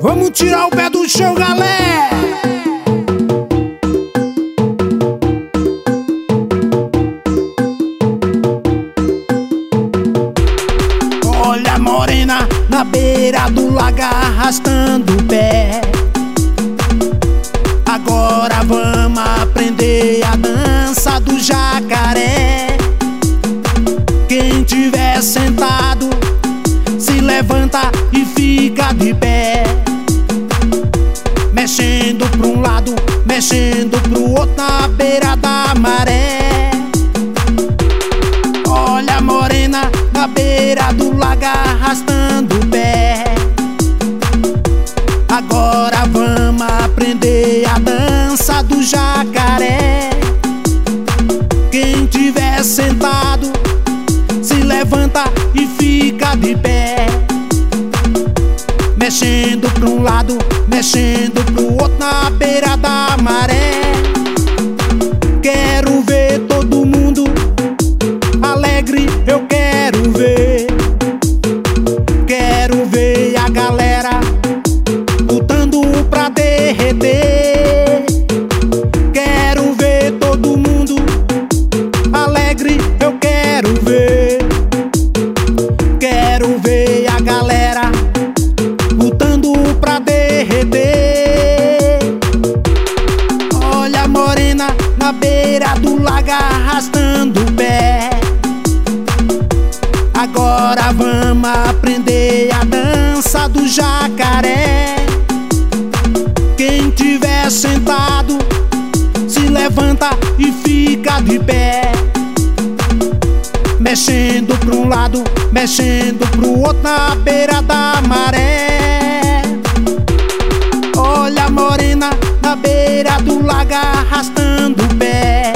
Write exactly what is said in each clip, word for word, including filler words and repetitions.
Vamos tirar o pé do chão, galera. Olha a morena na beira do lago arrastando o pé. Agora vamos aprender a dança do jacaré. Quem tiver sentado se levanta e fica de pé, mexendo pra um lado, mexendo pro outro na beira da maré. Olha a morena na beira do lago arrastando o pé. Agora vamos aprender a dança do jacaré. Quem tiver sentado se levanta e fica de pé, mexendo pra um lado, mexendo pro outro na beira da maré. Quero ver todo mundo alegre, eu quero ver. Quero ver a galera lutando pra derreter. Quero ver todo mundo alegre, eu quero ver. Quero ver a galera lutando pra derreter. Olha a morena na beira do lago arrastando o pé. Agora vamos aprender a dança do jacaré. Quem tiver sentado se levanta e fica de pé, mexendo pra um lado, mexendo pro outro na beira da maré. Olha a morena na beira do lago arrastando o pé.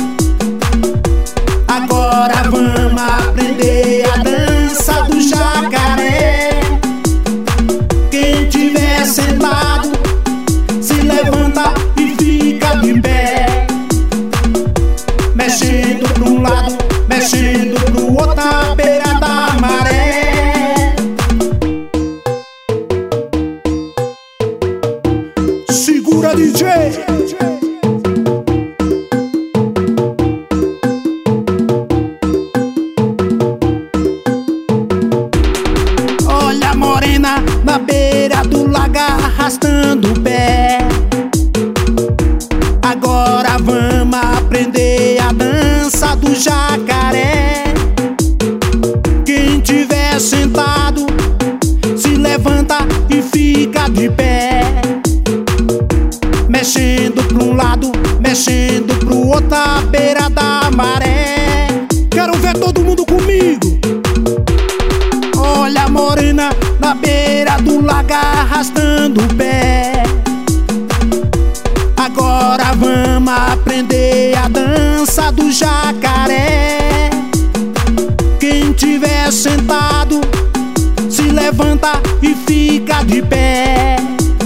Agora vamos aprender a dança do jacaré. Quem tiver sentado se levanta e fica de pé, mexendo pra um lado, mexendo pro outro na beira da maré. Segura, D J. Olha a morena na beira do lago arrastando o pé. Agora vamos aprender a dança do jacaré. Quem tiver sentado se levanta e fica de pé, mexendo pra um lado, mexendo pro outro na beira da maré. Quero ver todo mundo comigo. Olha a morena na beira do lago arrastando o pé. Agora vamos aprender a dança do jacaré. Quem tiver sentado se levanta e fica de pé,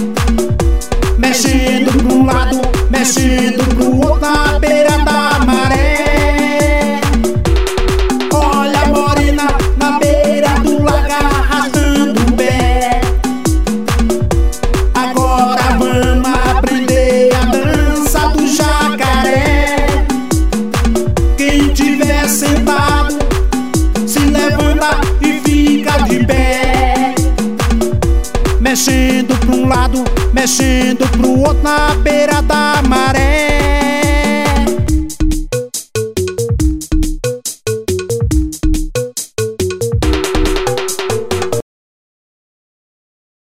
mexendo pra um lado, mexendo pro outro na beira da maré. Olha a morena na beira do lago arrastando o pé. Agora vamos aprender a dança do jacaré. Quem tiver sentado se levanta e fica de pé, mexendo pra um lado, mexendo pro outro na beira da maré.